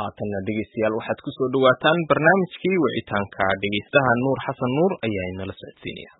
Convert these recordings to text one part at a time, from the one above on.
haatanna dhegeystayaal waxaad ku soo dhawaataan barnaamijkii wicitaanka dhegeystaha Nuur Xasan Nuur ayaa inala socodsiinaya.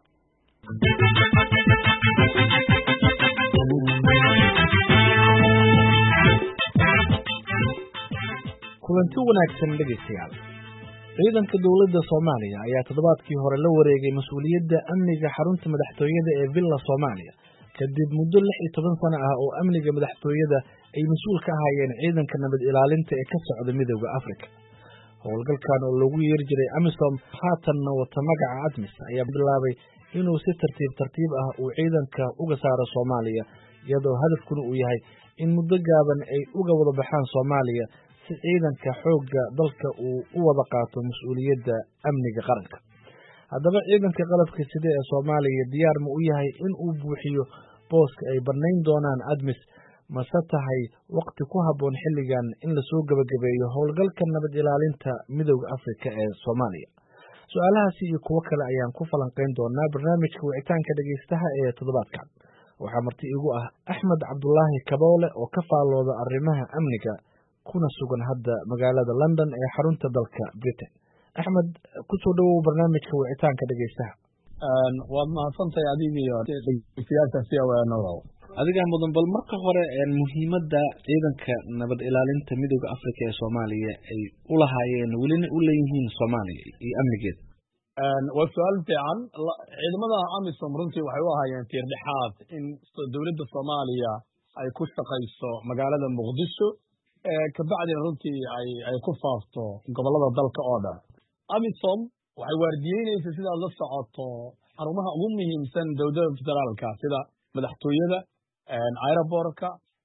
kulanti wanaagsan dhegeystayaal. ciidanka dawladda Soomaaliya ayaa toddobaadkii hore la wareegay mas'uuliyadda amniga xarunta madaxtooyada ee Villa Soomaaliya kadib muddo 16 sano ah oo amniga madaxtooyada ay mas'uul ka ahaayeen ciidanka nabad ilaalinta ee ka socda Midowga Afrika. howlgalkan oo lagu yeeri jiray AMISOM haatanna wata magaca ATMIS ayaa bilaabay inuu si tartiib ah uu ciidanka uga saaro Soomaaliya iyadoo hadafkuna uu yahay in muddo gaaban ay uga wada baxaan Soomaaliya si ciidanka xoogga dalka uu u wada qaato mas'uuliyadda amniga qaranka. haddaba ciidanka qalabka sida ee Soomaaliya diyaar ma u yahay in uu buuxiyo booska ay banayn doonaan ATMIS mase tahay waqti ku habboon xilligan in la soo gabagabeeyo howlgalka nabad ilaalinta Midowga Afrika ee Soomaaliya? su'aalahaasi iyo kuwo kale ayaan ku falanqeyn doonaa barnaamijka wicitaanka dhegeystaha ee toddobaadkan. waxaa marti igu ah Axmed Cabdulaahi Kaboole oo ka faalooda arrimaha amniga kuna sugan hadda magaalada London ee xarunta dalka Britain. Axmed, ku soo dhawow barnaamijka wicitaanka dhegeystaha. waad mahadsantahay adiga iyo dhegeystayaasha si awaanooda. adiga mudan bal marka hore muhiimadda ciidanka nabad ilaalinta Midowga Afrika ee Soomaaliya ay u lahaayeen welina u leeyihiin Soomaaliya iyo amnigeeda. waa su'aal fiican. ciidamada AMISOM runtii waxay u ahaayeen tiir dhexaad in dawladda Soomaaliya ay ku shaqayso magaalada Muqdisho kabacdina runtii ay ku faafto gobolada dalka oo dhan. AMISOM waxay waardiyeynaysaa sidaad la socoto xarumaha ugu muhiimsan dowladda federaalka sida madaxtooyada, aeroboortka,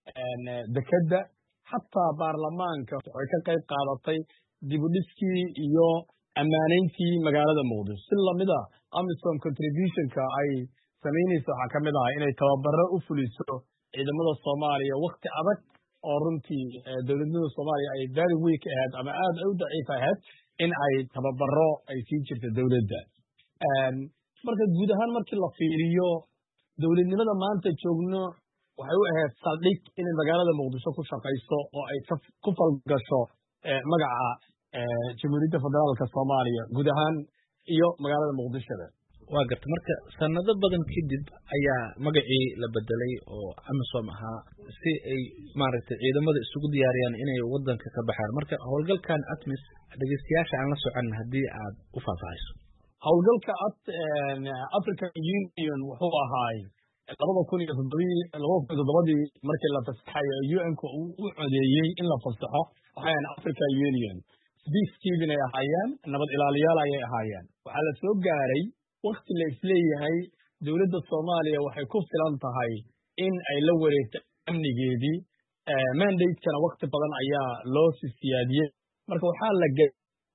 dekedda, xataa baarlamaanka waxay ka qayb qaadatay dib u dhiskii iyo ammaanayntii magaalada Muqdisho. si lamid ah AMISOM contributionka ay samaynayso waxaa ka mid ah inay tababaro u fuliso ciidamada Soomaaliya waqti adag oo runtii dawladnimada Soomaaliya ay very weak ahayd ama aad u daciif ahayd in ay tababaro ay sii jirto dawladda. marka guud ahaan markii la fiiriyo dawladnimada maanta joogno waxay u ahayd saldhig inay magaalada Muqdisho ku shaqayso oo ay ku falgasho magaca Jamhuuriyadda Federaalka Soomaaliya guud ahaan iyo magaalada Muqdisho. waa garta marka sanado badan kadib ayaa magacii la bedelay oo AMISOM ahaa si ay maaragtay ciidamada isugu diyaariyaan inay wadanka ka baxaan. marka howlgalkan ATMIS dhageystayaasha aan la socon haddii aad u faahfaahiso. howlgalka African Union wuxuu ahaay 2007 markii la fasaxay UN-ku uu u codeeyay in la fasaxo waxaan African Union peacekeeping ay ahaayeen, nabad ilaaliyaal ayay ahaayeen. waxaa la soo gaaray waqti la isleeyahay dawladda Soomaaliya waxay ku filan tahay in ay la wareegto amnigeedii. mandate-kana waqti badan ayaa loo siyaadiyey. marka waxaa la gaaray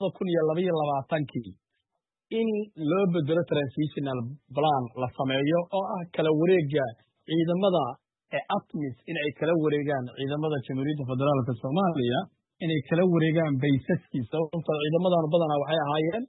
2022 in loo bedelo transitional plan la sameeyo oo ah kala wareega ciidamada ATMIS in ay kala wareegaan ciidamada Jamhuuriyadda Federaalka Soomaaliya inay kala wareegaan baysaskiisa. ciidamadan badanaa waxay ahaayeen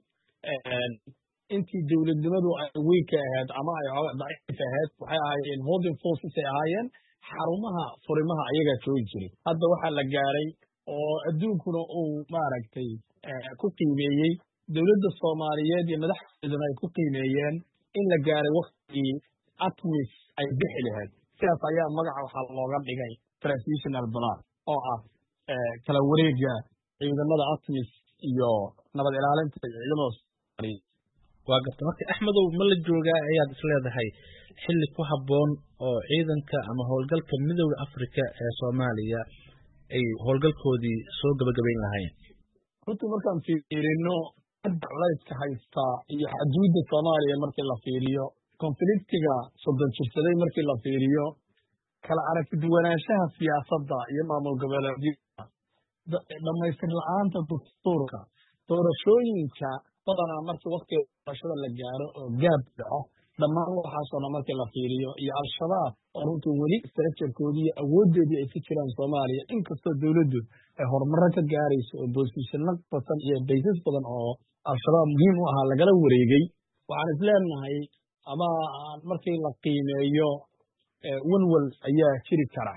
intii dawladnimadu ay weak ahayd ama ay daciif ahayd waxay ahaayeen holding forces ay ahaayeen xarumaha furimaha ayaga joogi jiray. hadda waxaa la gaaray oo adduunkuna uu maaragtay ku qiimeeyey dawladda Soomaaliyeed iyo madaxdeeduna ay ku qiimeeyeen in la gaaray waqtigii ATMIS ay bixi lahayd. sidaas ayaa magaca waxaa looga dhigay transitional plan oo ah kala wareega ciidamada ATMIS iyo nabad ilaalinta ciidamada Soomaaliya. waa garta marka Axmedow ma la joogaa ayaad isleedahay xilli ku habboon oo ciidanka ama howlgalka Midowga Afrika ee Soomaaliya ay howlgalkoodii soo gabagabayn lahaayeen? runtii markaan fiirino culayska haysta iyo xuduudda Soomaaliya markii la fiiriyo konfliktiga soddon jirsaday markii la fiiriyo kala aragti duwanaanshaha siyaasadda iyo maamul goboleedyada dhamaystir la'aanta dastuurka doorashooyinka badanaa markii waqtiga doorashada la gaaro oo gaab dhaco dhammaan waxaasoo dhan markii la fiiriyo iyo al-shabaab oo runtii weli istarajarkoodii iyo awooddeedii ay ku jiraan Soomaaliya inkastoo dawladdu ay horumarro ka gaarayso oo boosishano badan iyo baysas badan oo al-shabaab muhiim u ahaa lagala wareegay. waxaan isleenahay ama markii la qiimeeyo walwal ayaa jiri kara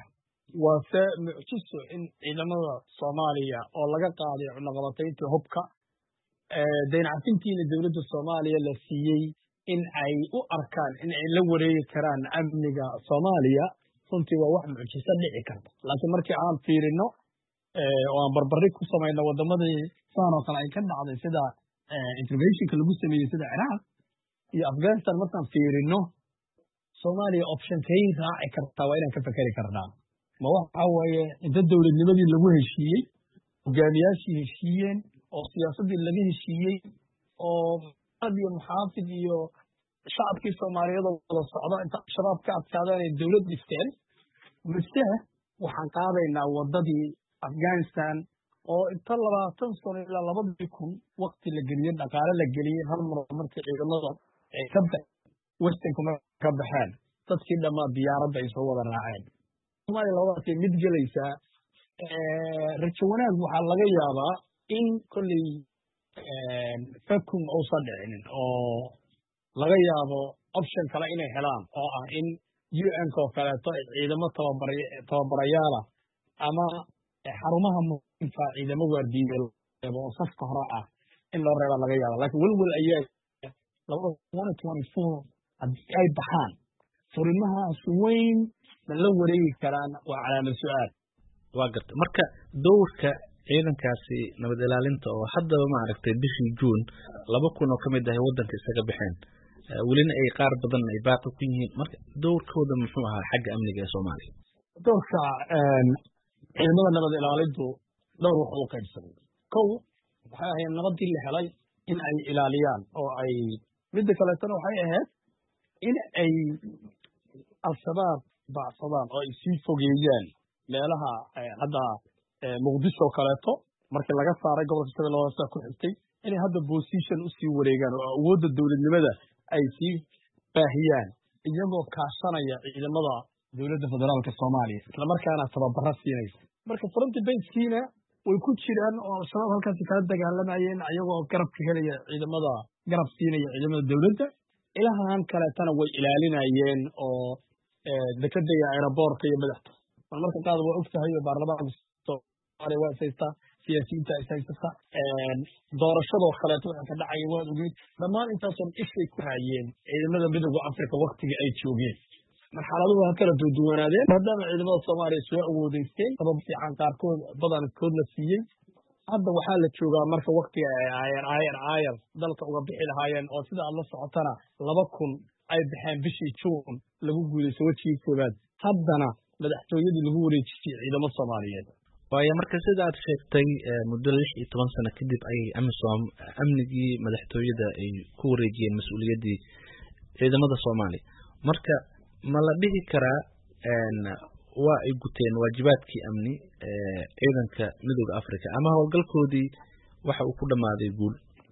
waase mucjiso in ciidamada Soomaaliya oo laga qaaday cunaqabataynta hubka dayn cafintiina dowladda Soomaaliya la siiyey in ay u arkaan in ay la wareegi karaan amniga Soomaaliya runtii waa wax mucjiso dhici karta laakiin markii aan fiirino oo aan barbardhig ku samayno wadamadii saan oo kale ay ka dhacday sida interventionka lagu sameeyey sida Ciraaq iyo Afghanistan markaan fiirino Soomaaliya optionkeyn raaci kartaa waa inaan ka fakari karnaa ma waxa waaye inta dowladnimadii lagu heshiiyey hogaamiyaashii heshiiyeen oo siyaasadii laga heshiiyey oo iyo muxaafid iyo shacabkii Soomaaliyeed oo wada socda inta shabaab ka adkaadeen ay dowlad dhisteen mise waxaan qaadaynaa wadadii Afghanistan oo inta 20 sano ilaa 2000 waqti la geliyay dhaqaale la geliyay hal mar markii ciidamada ay ka western ka baxeen dadkii dhammaan diyaaradda ay soo wada raaceen Soomaaliya labadaas mid galaysa rajo wanaag waxaa laga yaabaa in kulli fakum uusan dhicin oo laga yaabo option kale inay helaan oo ah in UN oo kaleeto ciidamo tababarayaal ama xarumaha muhiimka ciidamo waardiyeed oo safka hore ah in loo reebo laga yaabo laakiin walwal ayaa 2024 haddii ay baxaan furimahaas weyn ma la wareegi karaan waa calaamad su'aal waa garta marka dowrka ciidankaasi nabad ilaalinta oo haddaba ma aragtay bishii June 2000 oo kamid ah wadanka isaga baxeen welina ay qaar badan ay baaqi ku yihiin marka dowrkooda muxuu ahaa xagga amniga ee Soomaaliya dowrka ciidamada nabad ilaalintu dhowr wax u qaybsaday kow waxay ahayd nabadii la helay in ay ilaaliyaan oo ay mid kale tan waxay ahayd in ay al-shabaab baacsadaan oo ay sii fogeeyaan meelaha hadda Muqdisho kaleeto markii laga saaray gobolka Shabeellaha ku xigtay inay hadda position u sii wareegaan oo awoodda dowladnimada ay sii baahiyaan iyagoo kaashanaya ciidamada dowladda federaalka Soomaaliya isla markaana tababaro siinaysa marka front base-kiina way ku jiraan oo shabaab halkaas ka dagaalamayeen ayagoo garab ka helaya ciidamada garab siinaya ciidamada dowladda ilahan kaleetana way ilaalinayeen oo dekada iyo aeroboortka iyo madaxda marka qaad waa ogtahay baarlamaanka Soomaaliya waa saysta siyaasiyiinta saysta doorashada kaleeto waxa ka dhacay waa ogeyd dhammaan intaas oo ishay ku hayeen ciidamada midowga Afrika waqtiga ay joogeen marxaladuhu ha kala duwanaadeen maadaama ciidamada Soomaaliya soo awoodeysteen sabab fiican qaarkood badankood la siiyey hadda waxaa la joogaa marka waqtiga ay ayar dalka uga bixi lahaayeen oo sida aad la socotana 2000 ay baxeen bishii June lagu guuleystay wajigii koobaad haddana madaxtooyadii lagu wareejiyay ciidamada Soomaaliyeed waayo marka sida aad sheegtay muddo 16 sano kadib ay AMISOM amnigii madaxtooyada ay ku wareejiyeen mas'uuliyadii ciidamada Soomaaliya marka ma la dhihi karaa waa ay guteen waajibaadkii amni ciidanka midowga Afrika ama howlgalkoodii waxa uu ku dhamaaday guul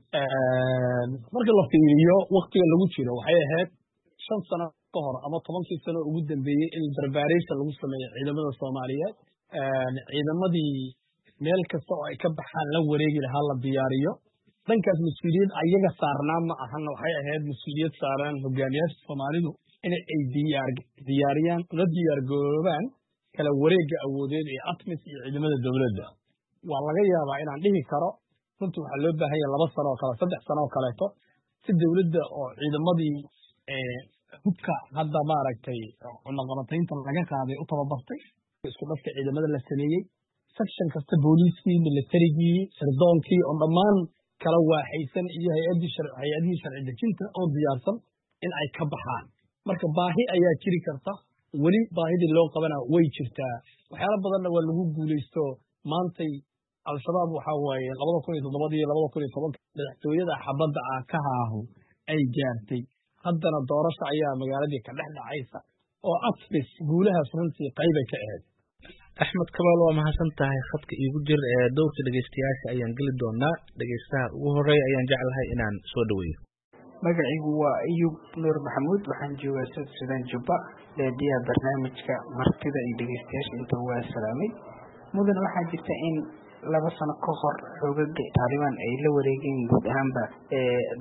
marka la fiiriyo waqtiga lagu jiro waxay ahayd 5 sano ka hor ama 10 sano ugu dambeeyay in preparation lagu sameeyo ciidamada Soomaaliyeed ciidamadii meel kasta oo ay ka baxaan la wareegi lahaa la diyaariyo dhankaas mas'uuliyad ayaga saarnaa ma ahan waxay ahayd mas'uuliyad saaran hogaamiyaasha Soomaalidu in ay diyaariyaan la diyaar garoobaan kala wareegga awoodeed ee ATMIS iyo ciidamada dowladda waa laga yaabaa inaan dhihi karo runtii waxaa loo baahan yahay 2 sano oo kale 3 sano oo kaleeto si dowladda oo ciidamadii hubka hadda maaragtay cunaqabataynta laga qaaday u tababartay isku dhafka ciidamada la sameeyey section kasta booliiskii militarigii sirdoonkii oo dhammaan kala waaxaysan iyo hay'adihii sharci dejinta oo diyaarsan in ay ka baxaan marka baahi ayaa jiri karta weli baahidii loo qabana way jirtaa waxyaalo badanna waa lagu guuleysto maantay al-shabaab waxa waaye 2007 iyo 2010 madaxtooyada xabadda ka haahu ay gaartay haddana doorasho ayaa magaaladii ka dhex dhacaysa oo ATMIS guulahaas runtii qayb ka ahayd Axmed Kabaal waa mahadsan tahay khadka iigu jir ee dowrka dhageystayaasha ayaan geli doonaa dhageystaha ugu horeeya ayaan jeclahay inaan soo dhaweeyo magacaygu waa Ayub Nuur Maxamuud waxaan joogaa Suudaan Jubba leediya barnaamijka martida iyo dhageystayaasha inta waa salaamay mudan waxaa jirta in 2 sano ka hor xoogagga Taliban ay la wareegeen guud ahaanba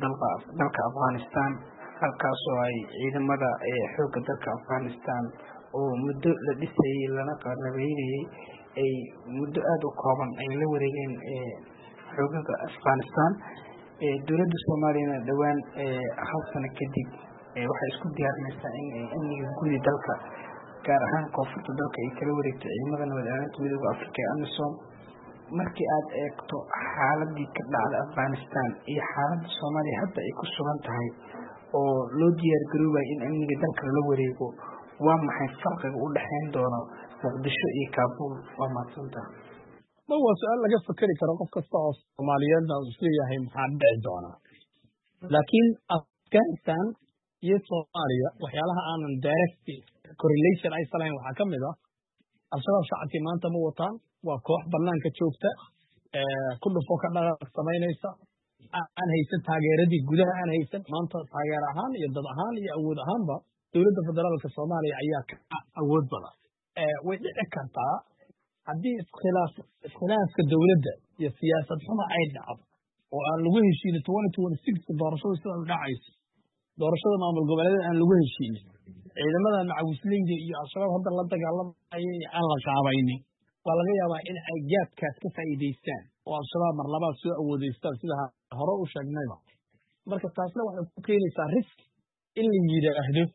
dalka Afghanistan halkaas oo ay ciidamada xoogga dalka Afghanistan oo muddo la dhisayay lana qalabeynayay ay muddo aada u kooban ay la wareegeen xoogaga Afghanistan. Dowladda Soomaaliyana dhowaan hal sano kadib waxay isku diyaarinaysaa in amniga guud ee dalka gaar ahaan koonfurta dalka ay kala wareegto ciidamada nabad ilaalinta midowga Afrika ee AMISOM. Markii aad eegto xaaladii ka dhacda Afghanistan iyo xaaladda Soomaaliya hadda ay ku sugan tahay oo loo diyaar garoobay in amniga dalka la wareego, waa maxay farqiga u dhexeyn doono Muqdisho iyo Kaabul? Waa mahadsantahay. waa su-aal laga fakeri karo qof kasta oo Soomaaliyeedna uu isleeyahay maxaa dhici doona. laakiin Afghanistan iyo Soomaaliya waxyaalaha aanan direct correlation ay salahayn waxaa ka mid ah al-shabaab shacabkii maanta ma wataan, waa koox banaanka joogta ku dhufo ka dhaqaaq samaynaysa, aan haysan taageeradii gudaha, aan haysan maanta taageer ahaan iyo dad ahaan iyo awood ahaanba dowladda federaalka Soomaaliya ayaa ka awood badan. way dhici kartaa haddii iskhilaafka dowladda iyo siyaasad xuma ay dhacdo oo aan lagu heshiinin 2026 doorashada sida u dhacayso, doorashada maamul goboleedyada aan lagu heshiinin, ciidamada macawislinga iyo al-shabaab hadda la dagaalamayay aan la shaabaynin, waa laga yaabaa in ay gaabkaas ka faa'iidaystaan oo al-shabaab mar labaad soo awoodaystaan sida hore u sheegnayba. marka taasna waxay ku keenaysaa risk in la yidhaahdo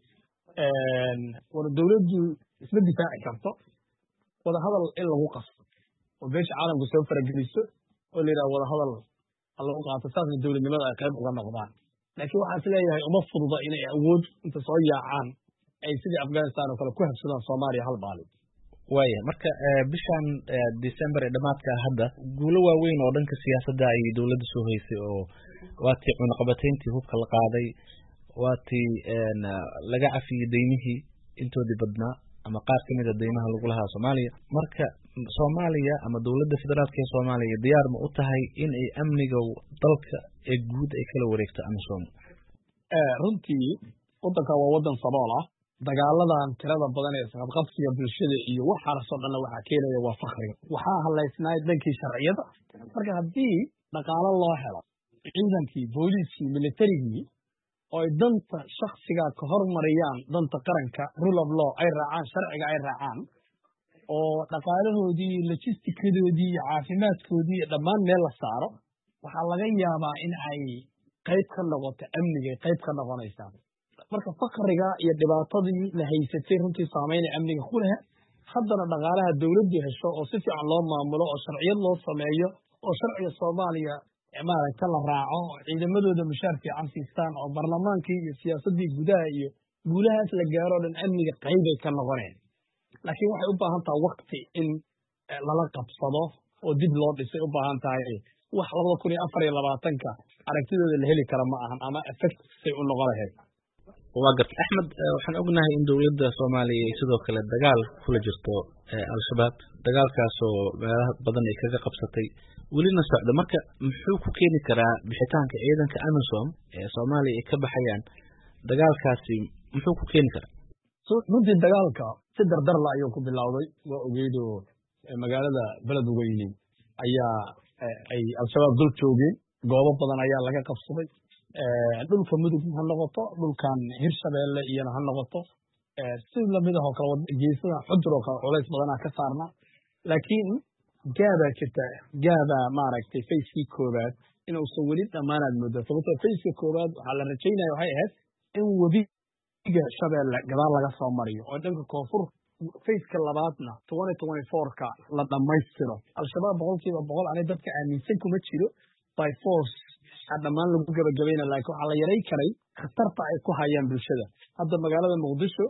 war dowladdu isma difaaci karto, wada hadal in lagu qasto oo beesha caalamka soo farageliso oo la yidhaha wada hadal lagu qaato, saasna dowladnimada ay qayb uga noqdaan. laakiin waxaan is leeyahay uma fududa inay awood inta soo yaacaan ay sidii Afghanistan oo kale ku habsadaan Soomaaliya hal maalin. waaya marka bishan December ee dhamaadka hadda guulo waaweyn oo dhanka siyaasadda ay dowladda soo haysay oo waatii cunaqabatayntii hubka la qaaday, waatii laga cafiyey deymihii intoodii badnaa ama qaar ka mid a deymaha lagu lahaa Soomaaliya. marka Soomaaliya ama dowladda federaalka ee Soomaaliya diyaar ma u tahay in ay amniga dalka ee guud ay kala wareegto AMISOM? runtii waddanka waa waddan sabool ah, dagaaladan tirada badan ee isqabqabsiga bulshada iyo waxaasoo dhanna waxaa keenaya waa fakriga. waxaa halaysnaay dhankii sharciyada. marka haddii dhaqaalo loo helo ciidankii, booliiskii, militarigii oo ay danta shaksiga ka hormariyaan danta qaranka, rule of law ay raacaan, sharciga ay raacaan, oo dhaqaalahoodii, logistikadoodii iyo caafimaadkoodii dhammaan meel la saaro, waxaa laga yaabaa in ay qayb ka noqoto amniga, qayb ka noqonaysaa. marka fakriga iyo dhibaatadii la haysatay runtii saameynay amniga ku leh. haddana dhaqaalaha dowladdu hesho oo si fiican loo maamulo oo sharciyad loo sameeyo oo sharciga Soomaaliya maaragta la raaco, oo ciidamadooda mushaar fiican siistaan, oo barlamaankii iyo siyaasaddii gudaha iyo guulahaas la gaaro dhan amniga qaybay ka noqoneen. laakiin waxay u baahan tahay waqti in lala qabsado oo dib loo dhisay u baahan tahay. wax 2024 aragtidooda la heli kara ma ahan ama effect say u noqon lahayd. waa garta Axmed, waxaan ognahay in dowladda Soomaaliya ay sidoo kale dagaal kula jirto al-shabaab, dagaalkaasoo meelaha badan ay kaga qabsatay welina socda. marka muxuu ku keeni karaa bixitaanka ciidanka AMISOM ee Soomaaliya ay ka baxayaan? dagaalkaasi muxuu ku keeni karaa? runtii dagaalka si dardar la ayuu ku bilowday. waa ogeedo magaalada Beledweyne ayaa ay al-shabaab dul joogeen, goobo badan ayaa laga qabsaday. dhulka mudug ha noqoto, dhulkan Hirshabeelle iyana ha noqoto, si lamid ah oo kale geesada xudur oo kale culays badanaa ka saarna. laakiin gaabaa jirta, gaabaa maaragtay fayskii koowaad inuusan weli dhammaanaad moodaa. sababtoo fayska koowaad waxaa la rajaynaya waxay ahayd in webiga Shabeelle gadaal laga soo mariyo oo dhanka koonfur fayska labaadna 2024ka la dhammaystiro. al-shabaab 100% ani dadka aaminsan kuma jiro by force dhammaan lagu gabagabayna, laakiin waxaa la yaray karay khatarta ay ku hayaan bulshada. hadda magaalada Muqdisho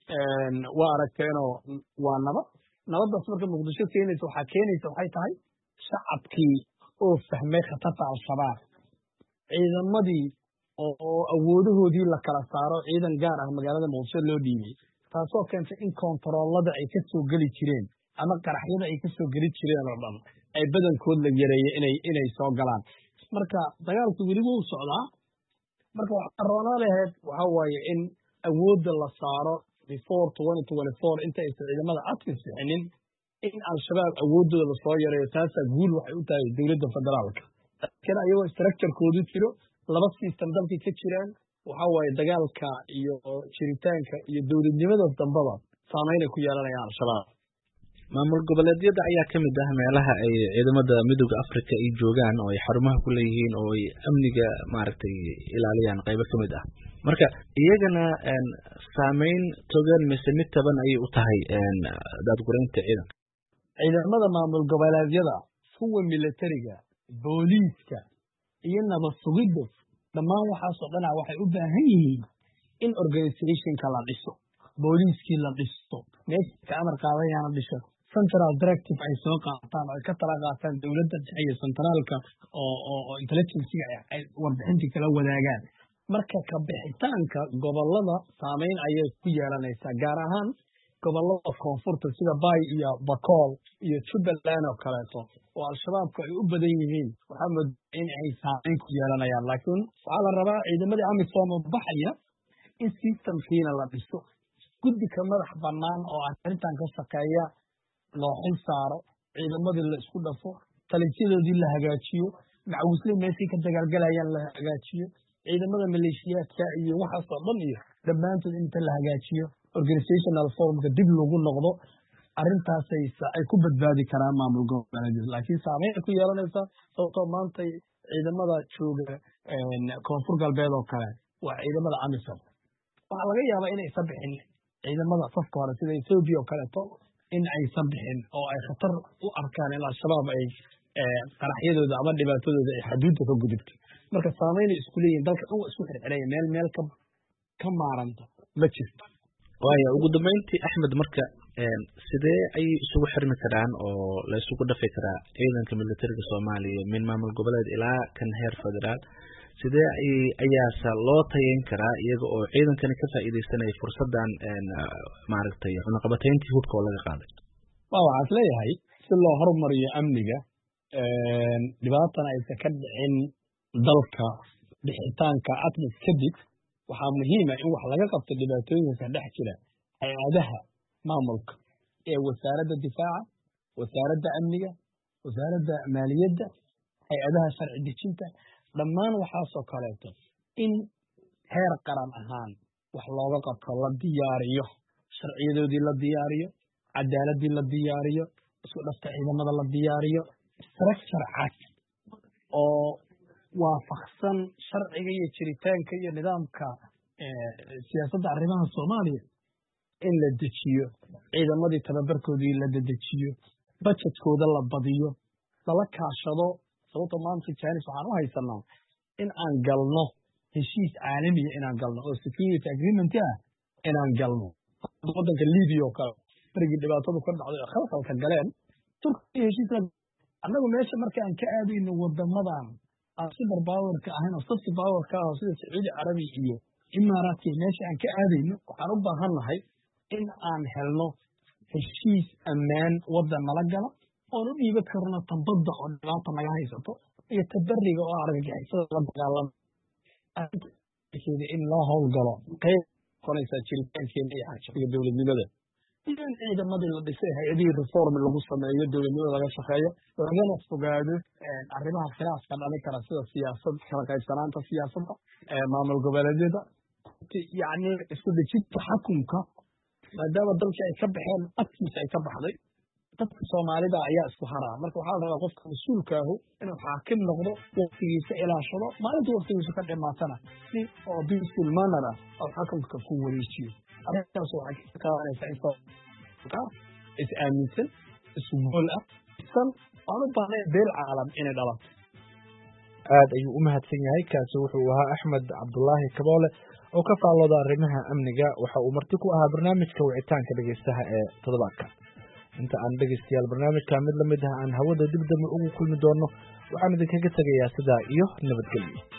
waa aragteenoo waa nabaddaas marka Muqdisho keenaysa waxay tahay shacabkii oo fahmay khatarta al-shabaab, ciidamadii oo awoodahoodii la kala saaro, ciidan gaar ah magaalada Muqdisho loo dhiibay, taasoo keentay in koontaroolada ay ka soo geli jireen ama qaraxyada ay ka soo geli jireen oo dhan ay badankood la yareeyay inay soo galaan. marka dagaalku weli wuu socdaa. marka waxaa roonaa lahayd waxaa waaye in awoodda la saaro before 2024 inta aysan ciidamada adka sixinin, in al-shabaab awooddooda lasoo yareeyo. taasaa guul waxay u tahay dowladda federaalka. laakiin ayagoo structurekoodu jiro, laba system dalkii ka jiraan, waxaa waaye dagaalka iyo jiritaanka iyo dowladnimada dambaba saameyn ay ku yeelanayaan al-shabaab. maamul goboleedyada ayaa ka mid ah meelaha ay ciidamada midowda Afrika ay joogaan oo ay xarumaha ku leeyihiin oo ay amniga maaragtay ilaaliyaan qaybo ka mid ah. marka iyagana saameyn togan mise mid taban ayay u tahay daadgureynta ciidanka. ciidamada maamul goboleedyada, kuwa militariga, booliiska iyo nabad sugidda, dhammaan waxaasoo dhan waxay u baahan yihiin in organizationka la dhiso, booliiskii la dhiso, meeshii ka amar qaadayaan la dhiso, central directive ay soo qaataan oo ay ka tala qaataan dowladda dhexe iyo centraalka oo intelligence ay warbixintii kala wadaagaan. marka ka bixitaanka gobolada saameyn ayay ku yeelanaysaa, gaar ahaan gobolada koonfurta sida Bay iyo Bakool iyo Jubaland oo kaleeto oo al-shabaabku ay u badan yihiin. waxaa moodaa in ay saameyn ku yeelanayaan, laakiin waxaa la rabaa ciidamadii AMISOM oo baxaya in systemkiina la dhiso, guddi ka madax bannaan oo arrintan ka shaqeeya loo xil saaro, ciidamadii la isku dhafo, taliyadoodii la hagaajiyo, macawisle meeshii ka dagaalgalayaan la hagaajiyo, ciidamada maleeshiyaadka iyo waxaasoo dhan iyo dhammaantood inta la hagaajiyo, organizational formka dib loogu noqdo. arrintaasay ay ku badbaadi karaan maamul goboleedyada, laakiin saameyn ay ku yeelanaysaa sababtoo maanta ciidamada jooga koonfur galbeed oo kale waa ciidamada AMISOM. waxaa laga yaabaa inaysan bixin ciidamada safka hore sida Ethiopia oo kaleeto in aysan bixin oo ay khatar u arkaan in al-shabaab ay qaraxyadooda ama dhibaatadooda ay xaduudda ka gudubto. marka saameyn isku leeyihiin, dalka dhan waa isku xirxiraya, meel ka maaranta ma jirto. waayo ugu dambeyntii Axmed, marka sidee ayay isugu xirmi karaan oo la isugu dhafi karaa ciidanka militariga Soomaaliya min maamul goboleed ilaa kan heer federaal? sidee ayaasa loo tayeyn karaa iyaga oo ciidankani ka faa'iideysanaya fursadan maaragtay cunaqabatayntii hubka oo laga qaaday? waxaad leeyahay si loo horumariyo amniga, dhibaatana aysan ka dhicin dalka bixitaanka ATMIS kadib, waxaa muhiima in wax laga qabto dhibaatooyinka dhex jira hay-adaha maamulka ee wasaaradda difaaca, wasaaradda amniga, wasaaradda maaliyadda, hay-adaha sharci dejinta, dhammaan waxaasoo kaleeto in heer qaran ahaan wax looga qabto, la diyaariyo sharciyadoodii, la diyaariyo cadaaladii, la diyaariyo isku dhafka ciidamada, la diyaariyo structure cad oo waafaqsan sharciga iyo jiritaanka iyo nidaamka siyaasadda arrimaha Soomaaliya in la dejiyo, ciidamadii tababarkoodii la dedejiyo, budgetkooda la badiyo, lala kaashado. sababta maanta Jaanis waxaan u haysanaa in aan galno heshiis caalamiya, inaan galno oo security agreement inaan galno. waddanka Liibiya oo kale markii dhibaatadu ka dhacday oo khalkhalka galeen, Turkiga heshiis annagu meesha marka aan ka aadayno wadamadan aan super powerka ahayn oo soft powerka ah sida Sacuudi Carabi iyo Imaaraadka, meesha aan ka aadayno waxaan u baahannahay in aan helno heshiis ammaan waddan nala gala oon u dhiiba karno tanbadda oo dhibaata naga haysato iyo tabariga oo argagixisada la dagaalama in loo howlgalo qayb konaysaa jiritaankeena iyo xajiga dowladnimada, iyo in ciidamadii la dhisay, hay-adihii reform lagu sameeyo, dowladnimada laga shaqeeyo, lagana fogaado arrimaha khilaafka dhali kara sida siyaasad, kala qaybsanaanta siyaasadda, maamul goboleedyada, yacni isku dejinta xukunka. maadaama dalkii ay ka baxeen, ATMIS ay ka baxday, dadka Soomaalida ayaa isku haraa. marka waxaa la rabaa qofka mas-uulkaahu inuu xaakim noqdo, waqtigiisa ilaashado, maalinta waqtigiisa ka dhimaatana si oo peaceful manner oo xukunka ku wareejiyo. arrintaas waxay ka qaadanaysaa is aaminsan, isku gool ah, isan aan u baahnayn beel caalam inay dhalato. aad ayuu u mahadsan yahay. kaasi wuxuu ahaa Axmed Cabdulaahi Kaboole oo ka faallooda arrimaha amniga. waxa uu marti ku ahaa barnaamijka wicitaanka dhegeystaha ee toddobaadka. inta aan dhegeystayaal barnaamijka mid lamid ah aan hawada dib dambe ugu kulmi doono, waxaan idinkaga tegayaa sidaa iyo nabadgelyo.